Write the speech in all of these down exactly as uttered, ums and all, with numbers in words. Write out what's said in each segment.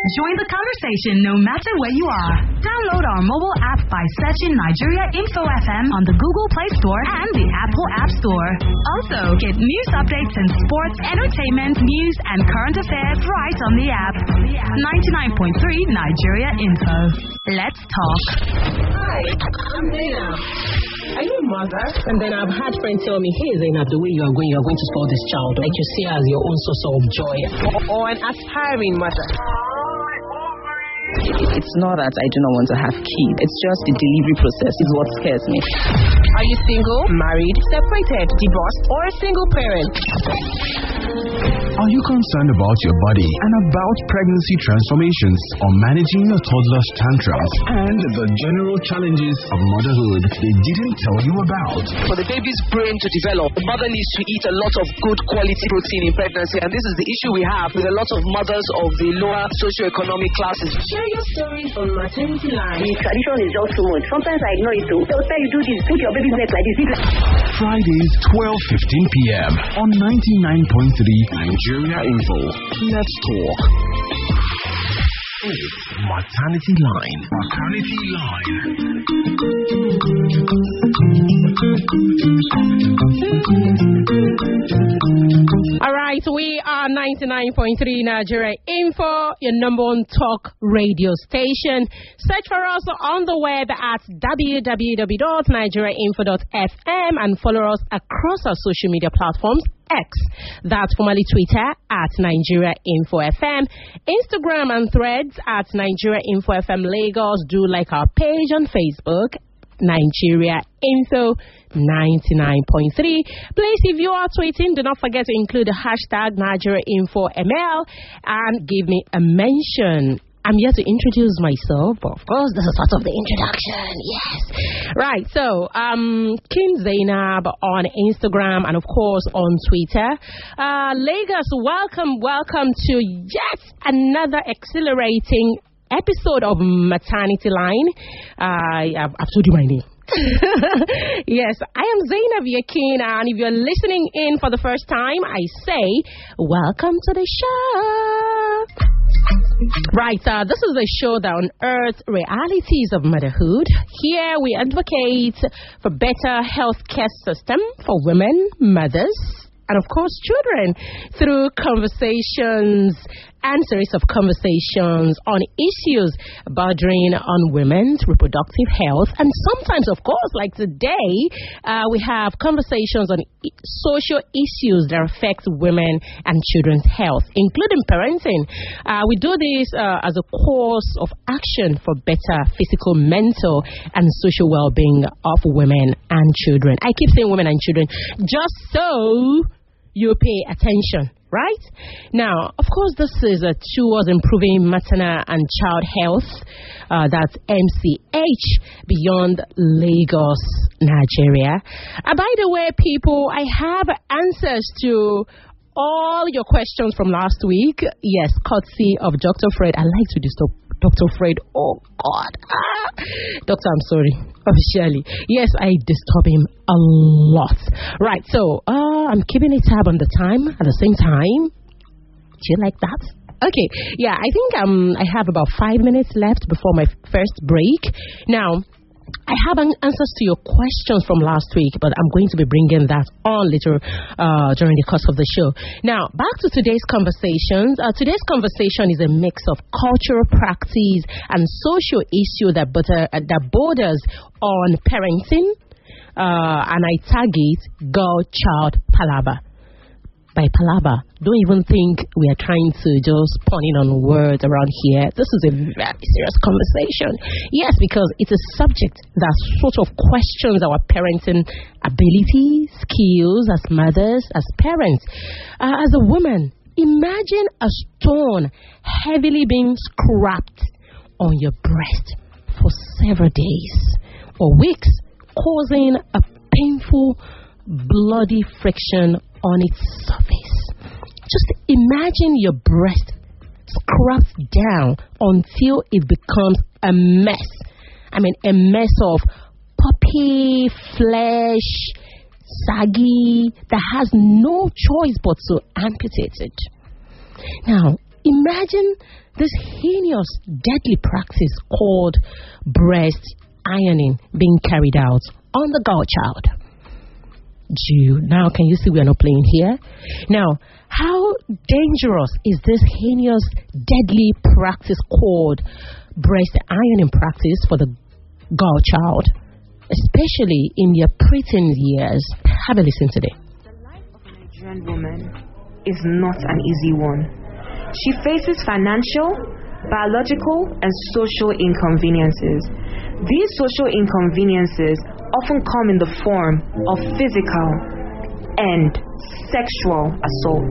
Join the conversation no matter where you are. Download our mobile app by searching Nigeria Info F M on the Google Play Store and the Apple App Store. Also, get news updates in sports, entertainment, news, and current affairs right on the app. ninety-nine point three Nigeria Info. Let's talk. Hi, I'm Zainab. Are you a mother? And then I've had friends tell me, hey Zainab, the way you are going, you are going to spoil this child. Like you see her as your own source of joy. Or, or an aspiring mother. It's not that I do not want to have kids. It's just the delivery process is what scares me. Are you single, married, separated, divorced, or a single parent? Are you concerned about your body and about pregnancy transformations or managing your toddler's tantrums and the general challenges of motherhood they didn't tell you about? For the baby's brain to develop, the mother needs to eat a lot of good quality protein in pregnancy, and this is the issue we have with a lot of mothers of the lower socioeconomic classes. Share your stories on Maternity Line. The tradition is just too much. Sometimes I ignore it too. They'll tell you do this, put your baby's neck like this. Fridays, twelve fifteen p.m. on ninety-nine point three Nigeria Info. Let's talk. It's Maternity Line. Maternity Line. All right, we are ninety-nine point three Nigeria Info, your number one talk radio station. Search for us on the web at w w w dot nigeria info dot f m and follow us across our social media platforms. X, that's formerly Twitter at Nigeria Info F M, Instagram and Threads at Nigeria Info F M Lagos. Do like our page on Facebook, Nigeria Info ninety-nine point three. Please, if you are tweeting, do not forget to include the hashtag Nigeria Info M L and give me a mention. I'm here to introduce myself, but of course, this is part of the introduction. Yes. Right. So, um, Kim Zainab on Instagram and, of course, on Twitter. Uh, Lagos, welcome, welcome to yet another exhilarating episode of Maternity Line. Uh, I've, I've told you my name. Yes, I am Zainab Yakin, and if you're listening in for the first time, I say welcome to the show. Right, uh, this is a show that unearths realities of motherhood. Here we advocate for better healthcare system for women, mothers, and of course children through conversations and series of conversations on issues bordering on women's reproductive health. And sometimes, of course, like today, uh, we have conversations on I- social issues that affect women and children's health, including parenting. Uh, we do this uh, as a course of action for better physical, mental, and social well-being of women and children. I keep saying women and children just so you pay attention. Right? Now, of course, this is uh, towards improving maternal and child health. Uh, that's M C H Beyond Lagos, Nigeria. Uh, by the way, people, I have answers to all your questions from last week. Yes, courtesy of Doctor Fred. I like to disturb Doctor Fred. Oh, God. Ah. Doctor, I'm sorry. Officially. Yes, I disturb him a lot. Right, so uh, I'm keeping a tab on the time at the same time. Do you like that? Okay, yeah, I think um, I have about five minutes left before my first break. Now, I have an answers to your questions from last week, but I'm going to be bringing that on later uh, during the course of the show. Now, back to today's conversations. Uh, today's conversation is a mix of cultural practice and social issue that, butter, uh, that borders on parenting, uh, and I target girl-child palaver. By palaver, don't even think we are trying to just pun in on words around here. This is a very serious conversation. Yes, because it's a subject that sort of questions our parenting ability, skills as mothers, as parents. Uh, as a woman, imagine a stone heavily being scrapped on your breast for several days or weeks, causing a painful, bloody friction on its surface. Just imagine your breast scrapped down until it becomes a mess. I mean, a mess of puppy, flesh, saggy, that has no choice but to amputate it. Now, imagine this heinous, deadly practice called breast ironing being carried out on the girl child. You, now, can you see we are not playing here? Now, how dangerous is this heinous, deadly practice called breast ironing practice for the girl child, especially in their preteen years? Have a listen today. The life of a Nigerian woman is not an easy one. She faces financial, biological, and social inconveniences. These social inconveniences often come in the form of physical and sexual assault.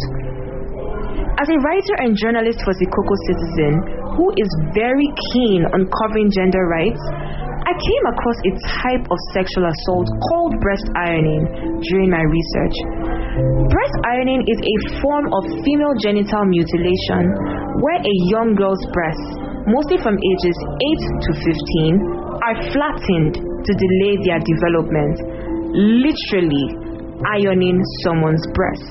As a writer and journalist for Zikoko Citizen, who is very keen on covering gender rights, I came across a type of sexual assault called breast ironing during my research. Breast ironing is a form of female genital mutilation where a young girl's breasts, mostly from ages eight to fifteen, are flattened to delay their development, literally ironing someone's breasts.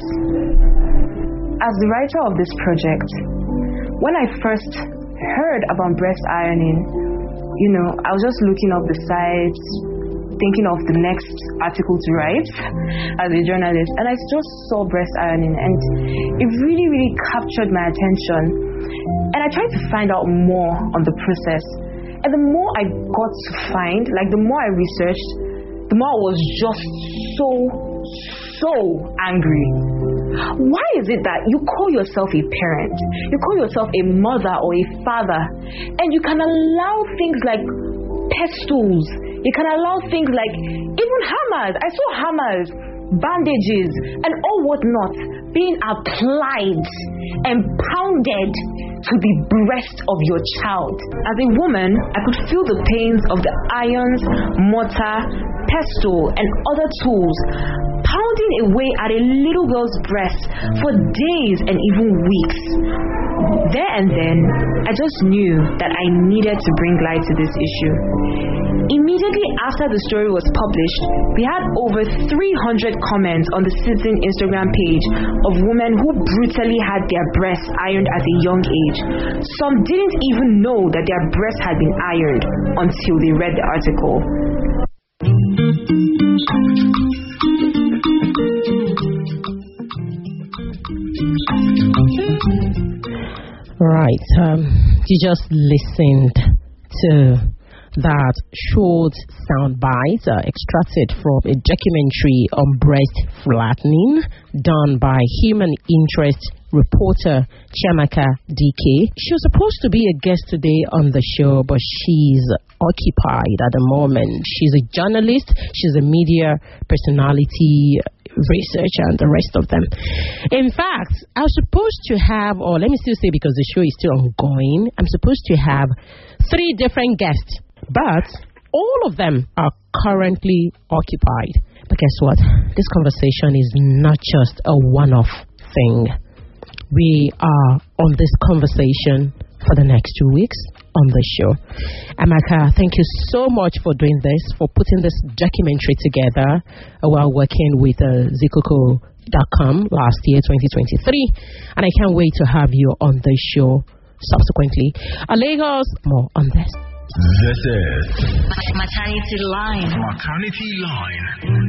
As the writer of this project, when I first heard about breast ironing, you know, I was just looking up the sites, thinking of the next article to write as a journalist, and I just saw breast ironing, and it really, really captured my attention. And I tried to find out more on the process. And the more I got to find, like the more I researched, the more I was just so, so angry. Why is it that you call yourself a parent, you call yourself a mother or a father, and you can allow things like pistols, you can allow things like even hammers? I saw hammers, bandages, and all whatnot being applied and pounded to the breast of your child. As a woman, I could feel the pains of the irons, mortar, pestle, and other tools pounding away at a little girl's breast for days and even weeks. There and then, I just knew that I needed to bring light to this issue. Immediately after the story was published, we had over three hundred comments on the Citizen Instagram page of women who brutally had their breasts ironed at a young age. Some didn't even know that their breasts had been ironed until they read the article. Right, um, you just listened to that short soundbite uh, extracted from a documentary on breast flattening done by human interest reporter Chiamaka D K. She was supposed to be a guest today on the show, but she's occupied at the moment. She's a journalist, she's a media personality, researcher, and the rest of them. In fact, I was supposed to have, or let me still say because the show is still ongoing, I'm supposed to have three different guests, but all of them are currently occupied. But guess what? This conversation is not just a one-off thing. We are on this conversation for the next two weeks on the show. Amaka, thank you so much for doing this, for putting this documentary together uh, while working with uh, Zikoko dot com last year, twenty twenty-three. And I can't wait to have you on the show subsequently. Uh, Lagos, more on this. This is Maternity Line. Maternity Line.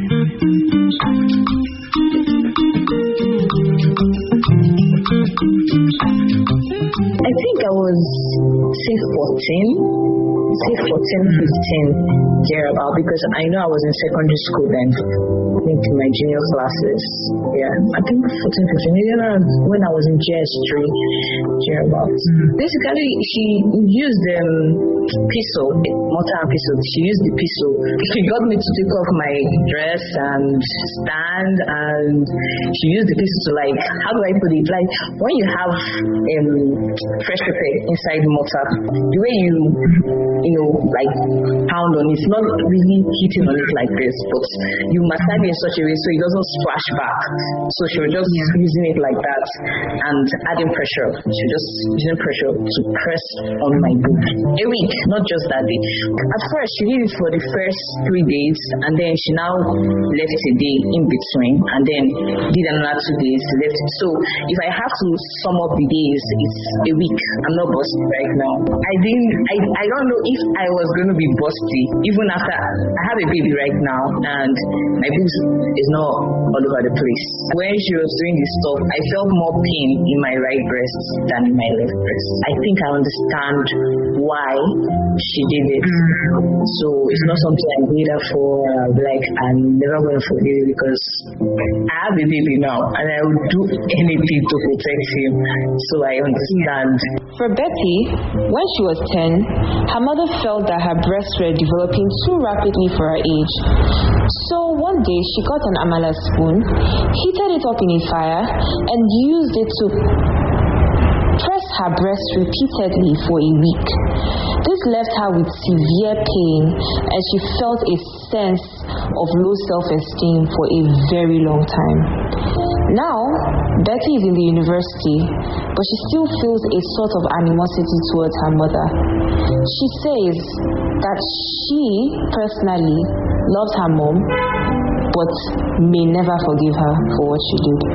I think I was say fourteen, say fourteen, fifteen, thereabout, because I know I was in secondary school then. I think in my junior classes. Yeah, I think fourteen, fifteen, you know, when I was in G S three, thereabout. Mm-hmm. Basically, she used um, pistol, mortar and pistol. She used the pistol. She got me to take off my dress and stand, and she used the pistol to, like, how do I put it? Like, when you have um, fresh pepper inside the mortar, the way you you know, like pound on it, not really hitting on it like this, but you massage it in such a way so it doesn't splash back. So she was just yeah. using it like that and adding pressure. She was just using pressure to press on my boob. A week, not just that day. At first, she did it for the first three days, and then she now left a day in between, and then did another two days, left. So if I have to sum up the days, it's a week. I'm not busty right now. I didn't. I, I don't know if I was going to be busty even after I have a baby right now, and my boobs is not all over the place. When she was doing this stuff, I felt more pain in my right breast than in my left breast. I think I understand why she did it. So it's not something I did her for. Uh, like I'm never going to forgive you because I have a baby now, and I will do anything to protect him. So I understand. For Betty, when she was ten, her mother felt that her breasts were developing too rapidly for her age. So one day she got an amala spoon, heated it up in a fire, and used it to press her breast repeatedly for a week. This left her with severe pain, and she felt a sense of low self-esteem for a very long time. Now, Betty is in the university, but she still feels a sort of animosity towards her mother. She says that she personally loves her mom, but may never forgive her for what she did.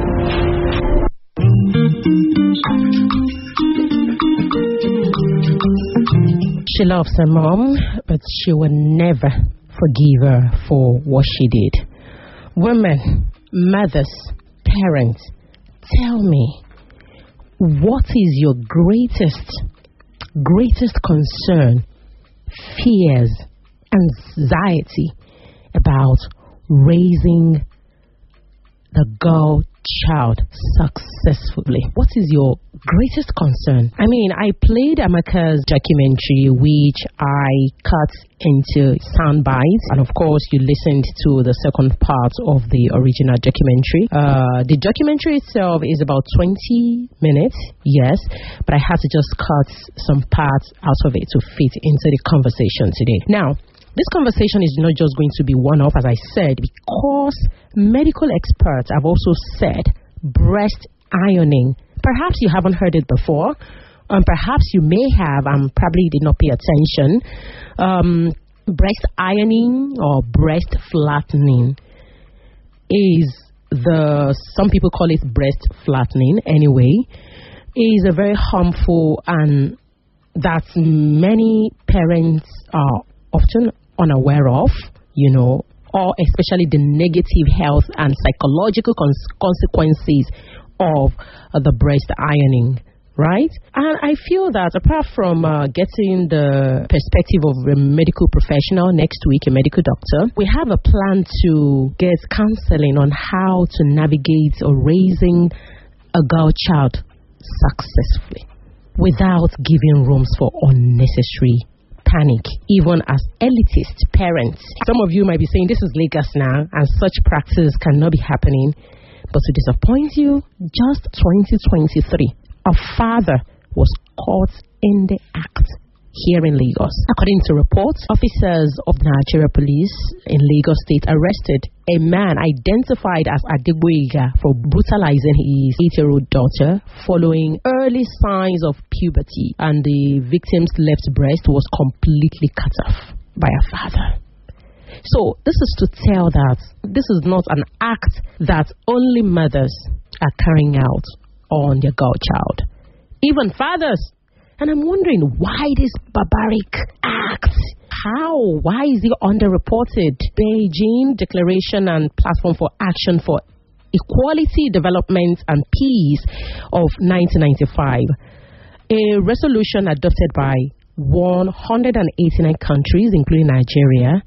She loves her mom, but she will never forgive her for what she did. Women, mothers, parents, tell me, what is your greatest, greatest concern, fears, anxiety about raising the girl child successfully? What is your greatest concern? I mean, I played Amaka's documentary, which I cut into sound bites, and of course you listened to the second part of the original documentary. Uh, the documentary itself is about twenty minutes, yes, but I had to just cut some parts out of it to fit into the conversation today. Now, this conversation is not just going to be one-off, as I said, because medical experts have also said breast ironing. Perhaps you haven't heard it before, and um, perhaps you may have and probably did not pay attention. Um, breast ironing or breast flattening is the, some people call it breast flattening anyway, is a very harmful and that many parents are often unaware of, you know, or especially the negative health and psychological cons- consequences of uh, the breast ironing, right? And I feel that apart from uh, getting the perspective of a medical professional next week, a medical doctor, we have a plan to get counseling on how to navigate or raising a girl child successfully without giving rooms for unnecessary panic, even as elitist parents. Some of you might be saying, this is Lagos now, and such practice cannot be happening. But to disappoint you, just twenty twenty-three, a father was caught in the act here in Lagos. According to reports, officers of the Nigeria Police in Lagos State arrested a man identified as Adegboyega for brutalizing his eight-year-old daughter following early signs of puberty, and the victim's left breast was completely cut off by her father. So this is to tell that this is not an act that only mothers are carrying out on their girl child. Even fathers. And I'm wondering, why this barbaric act? How? Why is it underreported? Beijing Declaration and Platform for Action for Equality, Development and Peace of nineteen ninety-five, a resolution adopted by one hundred eighty-nine countries, including Nigeria,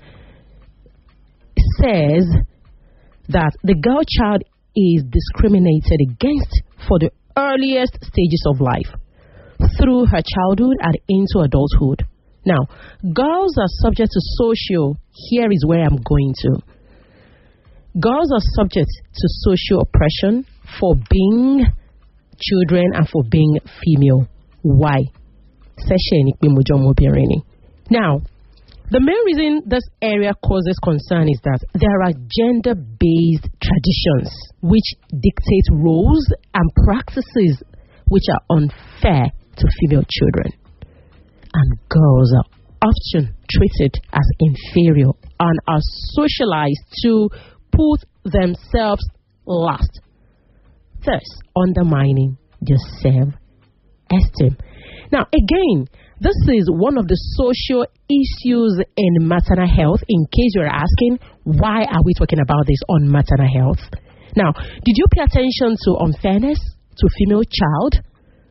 says that the girl child is discriminated against for the earliest stages of life, through her childhood and into adulthood. Now, girls are subject to social, here is where I'm going to. Girls are subject to social oppression for being children and for being female. Why? Now, the main reason this area causes concern is that there are gender-based traditions which dictate roles and practices which are unfair to female children. And girls are often treated as inferior and are socialized to put themselves last, thus undermining their self-esteem. Now, again, this is one of the social issues in maternal health. In case you're asking, why are we talking about this on maternal health? Now, did you pay attention to unfairness to female child?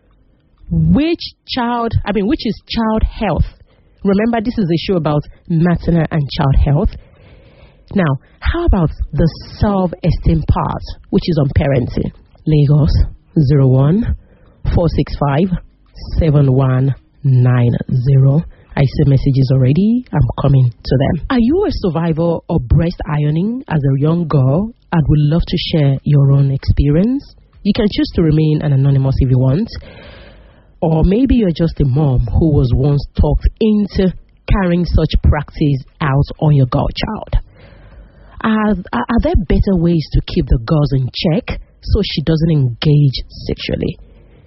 Which child, I mean, which is child health? Remember, this is a show about maternal and child health. Now, how about the self-esteem part, which is on parenting? Lagos, zero one four six five seven one nine zero. I see messages already. I'm coming to them. Are you a survivor of breast ironing as a young girl and would love to share your own experience? You can choose to remain an anonymous if you want. Or maybe you're just a mom who was once talked into carrying such practice out on your girl child. Are, are, are there better ways to keep the girls in check so she doesn't engage sexually?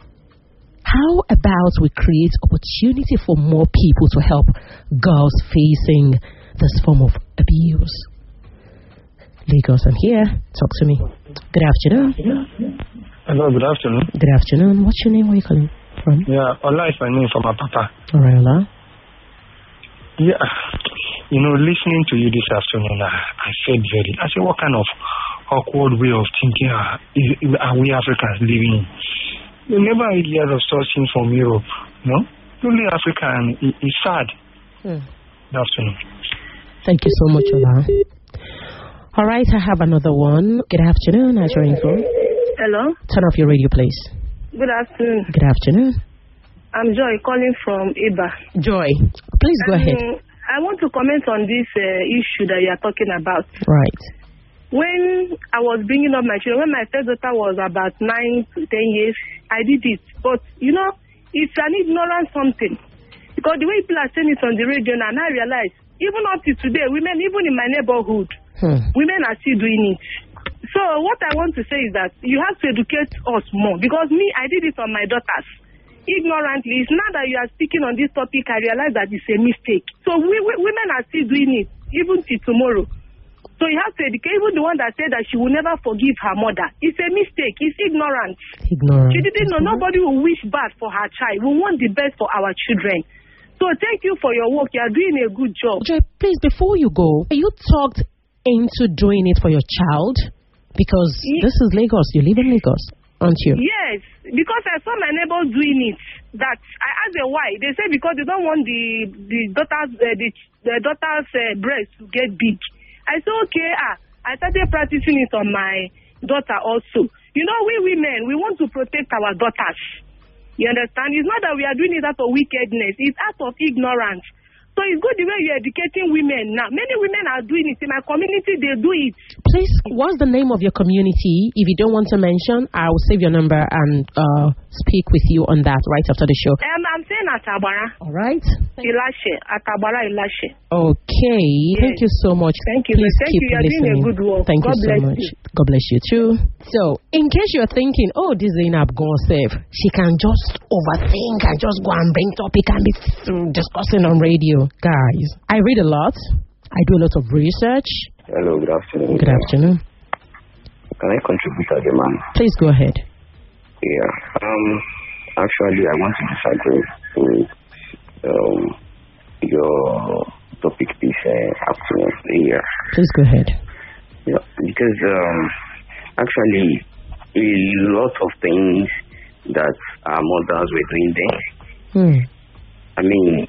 How about we create opportunity for more people to help girls facing this form of abuse? Lagos, I'm here. Talk to me. Good afternoon. Hello, good afternoon. Good afternoon. What's your name? Where are you calling from? Yeah, Ola is my name from my papa. All right, Ola. Yeah, you know, listening to you this afternoon, I, I felt very, I said, what kind of awkward way of thinking are, is, are we Africans living in? You never hear of such things from Europe, no? Only Africa, and it, it's sad. Hmm. Good afternoon. Thank you so much, Ola. All right, I have another one. Good afternoon. How's your info? Hello? Turn off your radio, please. Good afternoon. Good afternoon. I'm Joy, calling from Iba. Joy, please go um, ahead. I want to comment on this uh, issue that you are talking about. Right. When I was bringing up my children, when my first daughter was about nine to ten years, I did it. But, you know, it's an ignorant something. Because the way people are saying it on the radio now, I realize, even up to today, women, even in my neighborhood, hmm. women are still doing it. So what I want to say is that you have to educate us more. Because me, I did it on my daughters. Ignorantly. It's now that you are speaking on this topic, I realize that it's a mistake. So we, we, women are still doing it, even till tomorrow. So you have to educate. Even the one that said that she will never forgive her mother. It's a mistake. It's ignorant. Ignorant. She didn't know. Nobody will wish bad for her child. We want the best for our children. So thank you for your work. You are doing a good job. Joy, please, before you go, you talked into doing it for your child? Because yes. This is Lagos. You live in Lagos, aren't you? Yes. Because I saw my neighbors doing it. That I asked them why. They say because they don't want the the daughter's uh, the, the daughter's uh, breast to get big. I said, okay, ah, I started practicing it on my daughter also. You know, we women, we want to protect our daughters. You understand? It's not that we are doing it out of wickedness. It's out of ignorance. So it's good the way you're educating women now. Many women are doing it. In my community, they do it. Please, what's the name of your community? If you don't want to mention, I'll save your number and uh, speak with you on that right after the show. Um, I'm saying Atabara. All right. Ilashe. Atabara Ilashe. Okay. Yes. Thank you so much. Thank you. Please Thank keep you. You're listening. doing a good work. Thank God you so bless much. You. God bless you too. So, in case you're thinking, oh, this Zainab Gonsef, she can just overthink and just go and bring topic and be discussing on radio. Guys, I read a lot. I do a lot of research. Hello, good afternoon. Good afternoon. Can I contribute as a man? Please go ahead. Yeah. Um. Actually, I want to disagree with um your topic this uh, afternoon. Yeah. Please go ahead. Yeah, because um, actually, a lot of things that our mothers were doing then. Hmm. I mean,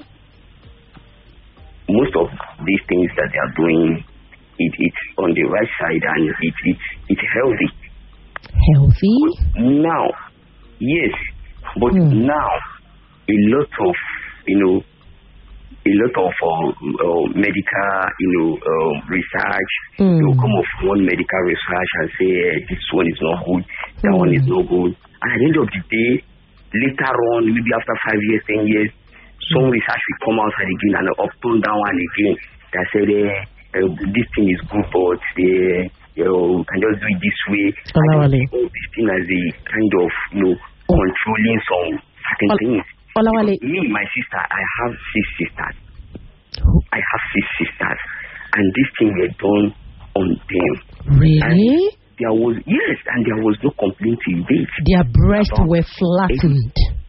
most of these things that they are doing, it, it's on the right side and it, it, it's healthy. Healthy? But now, yes, but hmm. now, a lot of, you know, a lot of uh, uh, medical, you know, uh, research, mm. they will come off one medical research and say, eh, this one is not good, that mm. one is not good. And at the end of the day, later on, maybe after five years, ten years, Some research will come outside again and upturn that one again. That said, uh, uh, this thing is good, but they, you know, can just do it this way. Olawale. I don't see all this thing as a kind of, you know, controlling some certain Ol- things. Olawale. Me, my sister, I have six sisters. I have six sisters, and this thing were done on them. Really? And there was yes, and there was no complaint to date. Their breasts were flattened.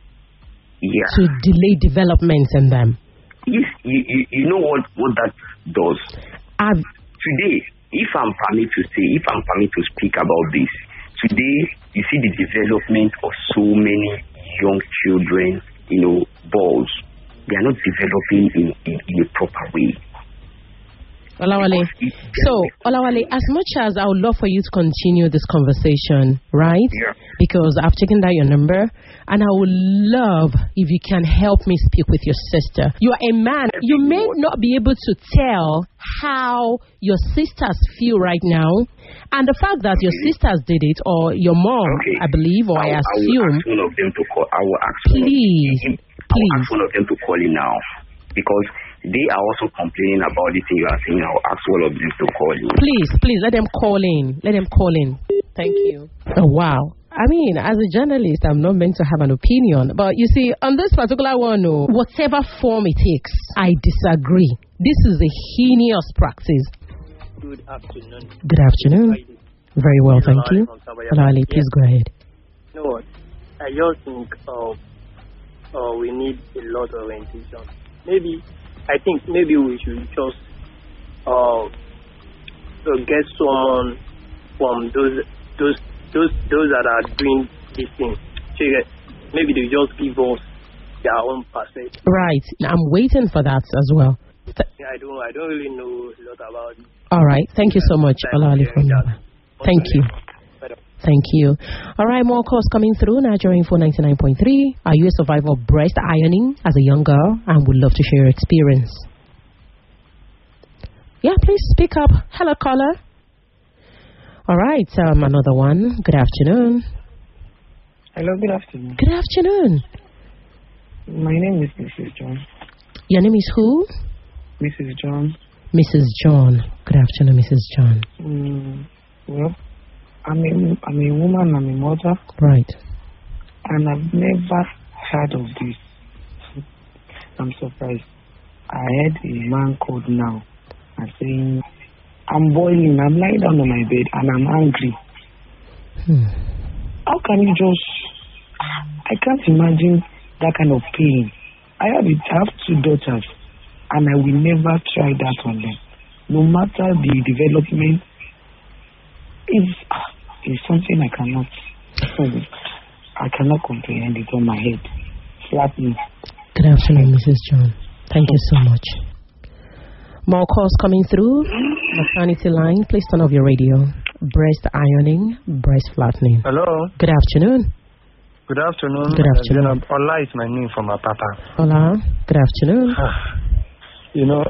Yeah. To delay development in them. Yes, you, you, you know what, what that does. I've, today, if I'm permitted to say, if I'm permitted to speak about this, today you see the development of so many young children, you know, boys. They are not developing in, in, in a proper way. Olawale, so, Olawale, as much as I would love for you to continue this conversation, right? Yeah. Because I've taken down your number, and I would love if you can help me speak with your sister. You are a man. You may not be able to tell how your sisters feel right now, and the fact that your sisters did it, or your mom, okay. I believe, or I, I, assume. I will ask one of them to call. I will ask please, one of them, please. I will ask one of them to call in now, because they are also complaining about the thing you are saying. I'll ask all of them to call in. Please, please, let them call in. Let them call in. Thank you. Oh, wow. I mean, as a journalist, I'm not meant to have an opinion. But you see, on this particular one, oh, whatever form it takes, I disagree. This is a heinous practice. Good afternoon. Good afternoon. Very well, thank you. Olawale, please go ahead. You know what? I just think uh, uh, we need a lot of orientation. Maybe, I think maybe we should just uh, uh, get someone from those those those those that are doing this thing. Maybe they just give us their own perspective. Right. I'm waiting for that as well. Th- yeah, I don't I don't really know a lot about it. All right. Thank you so much, Olawale. Thank you. Thank you. All right, more calls coming through. Nigeria Info ninety-nine point three. Are you a survivor of breast ironing as a young girl and would love to share your experience? Yeah, please speak up. Hello, caller. All right, um, another one. Good afternoon. Hello, good afternoon. Good afternoon. My name is Missus John. Your name is who? Missus John. Missus John. Good afternoon, Missus John. Mm, well, I'm a, I'm a woman, I'm a mother. Right. And I've never heard of this. I'm surprised. I heard a man called now and saying, I'm boiling, I'm lying down on my bed and I'm angry. Hmm. How can you just... I can't imagine that kind of pain. I have, it, I have two daughters and I will never try that on them. No matter the development, it's, it's something I cannot... I cannot comprehend it on my head. Flattening. Good afternoon, Missus John. Thank you so much. More calls coming through. Maternity line, please turn off your radio. Breast ironing, breast flattening. Hello. Good afternoon. Good afternoon. Good afternoon. Uh, Ola is my name from my papa. Hola. Good afternoon. You know,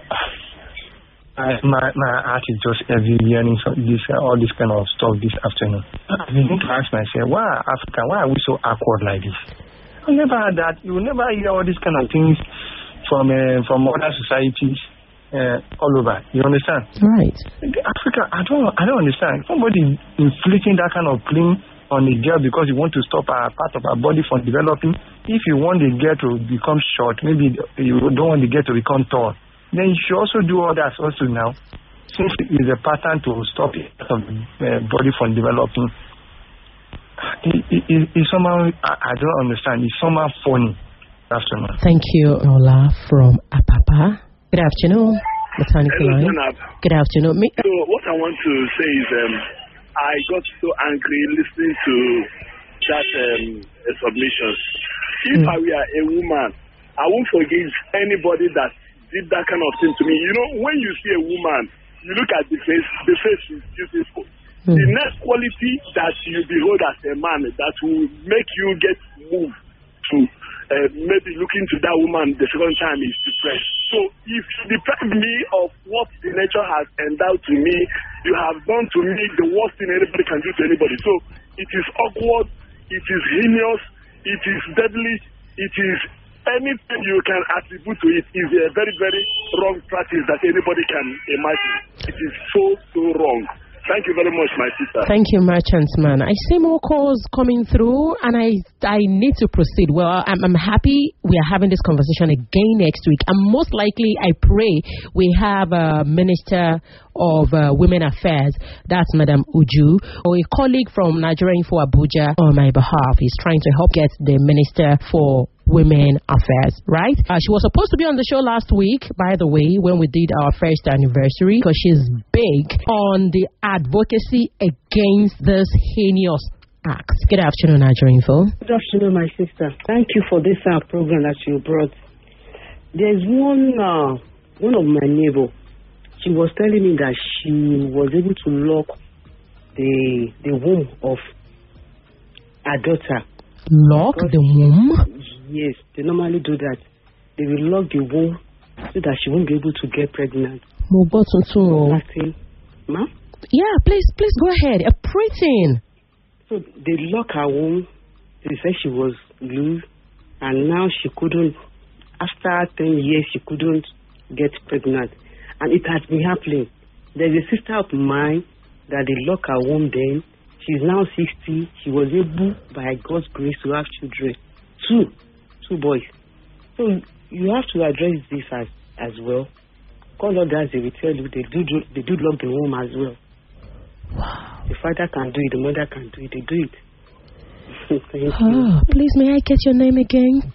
I, my my heart is just heavy hearing so this uh, all this kind of stuff this afternoon. I need to ask myself, why Africa? Why are we so awkward like this? I never had that. You will never hear all these kind of things from uh, from other societies. Uh, all over, you understand? Right. Africa, I don't, I don't understand. Somebody inflicting that kind of claim on a girl because you want to stop a part of her body from developing. If you want the girl to become short, maybe you don't want the girl to become tall, then you should also do all that also now. Since it is a pattern to stop a part of the uh, body from developing, it, it, it, it's somehow, I, I don't understand. It's somehow funny. Afternoon. Thank you, Ola from Apapa. Good afternoon, maternity line. Good afternoon. Me- so what I want to say is um, I got so angry listening to that um, uh, submission. If mm. I were a woman, I won't forgive anybody that did that kind of thing to me. You know, when you see a woman, you look at the face, the face is beautiful. Mm. The next quality that you behold as a man that will make you get moved to Uh, maybe looking to that woman the second time is depressed. So if you deprive me of what the nature has endowed to me, you have done to me the worst thing anybody can do to anybody. So it is awkward, it is heinous, it is deadly, it is anything you can attribute to it is a very, very wrong practice that anybody can imagine. It is so, so wrong. Thank you very much, my sister. Thank you, Merchant Man. I see more calls coming through, and I I need to proceed. Well, I'm, I'm happy we are having this conversation again next week. And most likely, I pray we have a Minister of uh, Women Affairs, that's Madam Uju, or a colleague from Nigeria Info Abuja on my behalf. He's trying to help get the Minister for Women Affairs, right? Uh, she was supposed to be on the show last week, by the way, when we did our first anniversary, because she's big on the advocacy against this heinous act. Good afternoon, Nigeria Info. Good afternoon, my sister. Thank you for this uh, program that you brought. There's one, uh, one of my neighbor. She was telling me that she was able to lock the the womb of her daughter. Lock the womb? Yes, they normally do that. They will lock the womb so that she won't be able to get pregnant. Nothing. Ma? Yeah, please, please go ahead. A preteen. So they lock her womb. They said she was loose, and now she couldn't. After ten years, she couldn't get pregnant, and it has been happening. There's a sister of mine that they lock her womb. Then she's now sixty. She was able, by God's grace, to have children. Two, two boys. So you have to address this as as well. Call others, they will tell you they do they do lock the womb as well. Wow. The father can do it, the mother can do it. They do it. Thank oh, you. Please, may I get your name again?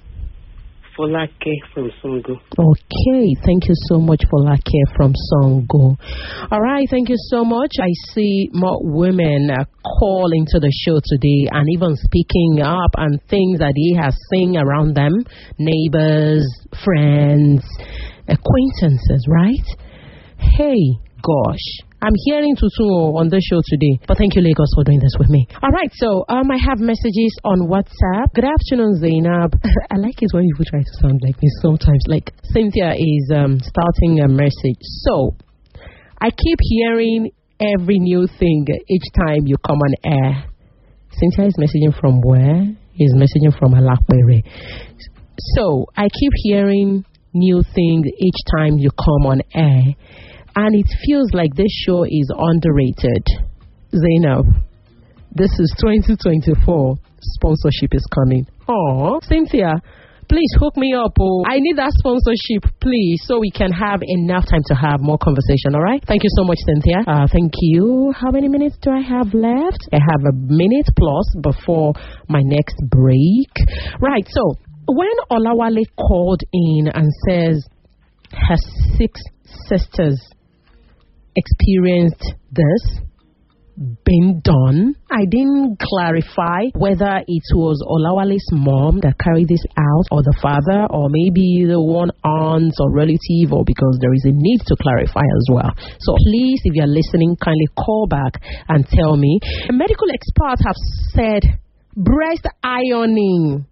Folake from Songo. Okay, thank you so much, Folake from Songo. All right, thank you so much. I see more women uh, calling to the show today and even speaking up and things that they have seen around them, neighbors, friends, acquaintances, right? Hey, gosh. I'm hearing Tutu on the show today, but thank you, Lagos, for doing this with me. All right, so um, I have messages on WhatsApp. Good afternoon, Zainab. I like it when people try to sound like me sometimes. Like Cynthia is um, starting a message. So I keep hearing every new thing each time you come on air. Cynthia is messaging from where? He's messaging from Alakbere. So I keep hearing new things each time you come on air. And it feels like this show is underrated. Zainab, this is twenty twenty-four. Sponsorship is coming. Oh, Cynthia, please hook me up. Oh, I need that sponsorship, please, so we can have enough time to have more conversation, all right? Thank you so much, Cynthia. Uh, thank you. How many minutes do I have left? I have a minute plus before my next break. Right, so when Olawale called in and says her six sisters experienced this being done, I didn't clarify whether it was Olawale's mom that carried this out or the father or maybe the one aunt or relative, or because there is a need to clarify as well. So please, if you're listening, kindly call back and tell me. Medical experts have said breast ironing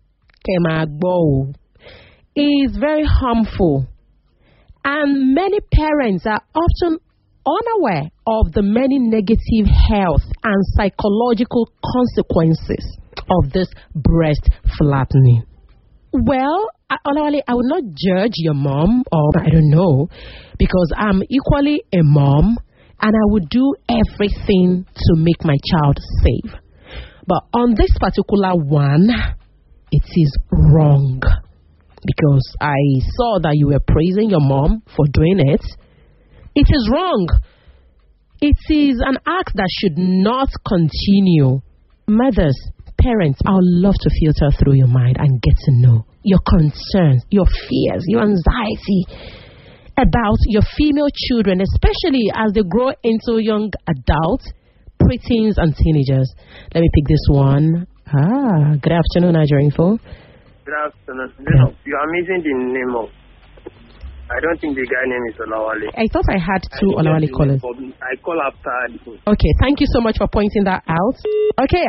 is very harmful, and many parents are often unaware of the many negative health and psychological consequences of this breast flattening. Well, Olawale, I would not judge your mom, or I don't know, because I'm equally a mom and I would do everything to make my child safe. But on this particular one, it is wrong, because I saw that you were praising your mom for doing it. It is wrong. It is an act that should not continue. Mothers, parents, I would love to filter through your mind and get to know your concerns, your fears, your anxiety about your female children, especially as they grow into young adults, preteens, and teenagers. Let me pick this one. Ah, good afternoon, Nigeria Info. Good afternoon. Yeah. You are missing the name of. I don't think the guy name is Olawale. I thought I had two I Olawale callers. I call after. Okay, thank you so much for pointing that out. Okay.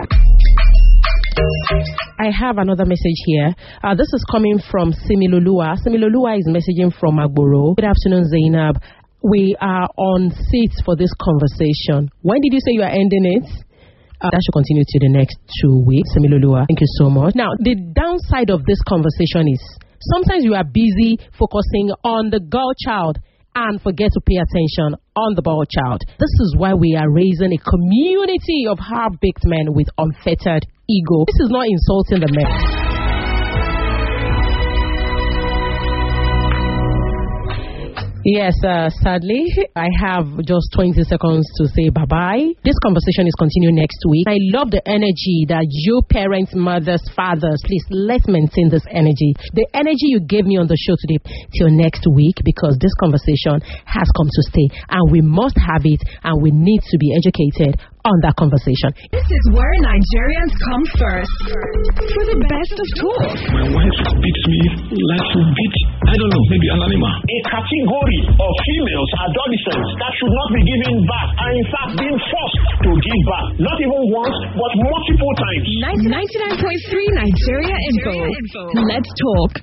I have another message here. Uh, this is coming from Similolua. Similolua is messaging from Agboro. Good afternoon, Zainab. We are on seats for this conversation. When did you say you are ending it? Uh, that should continue to the next two weeks. Similolua, thank you so much. Now, the downside of this conversation is Sometimes you are busy focusing on the girl child and forget to pay attention on the boy child. This is why we are raising a community of half-baked men with unfettered ego. This is not insulting the men. Yes, uh, sadly, I have just twenty seconds to say bye-bye. This conversation is continuing next week. I love the energy that you parents, mothers, fathers, please, let's maintain this energy. The energy you gave me on the show today till next week, because this conversation has come to stay and we must have it and we need to be educated on that conversation. This is where Nigerians come first for the best of talk. My wife beats me like to beat, I don't know, maybe an animal. A category of females, adolescents, that should not be given back and in fact being forced to give back. Not even once, but multiple times. ninety-nine point three Nigeria Info. Let's talk.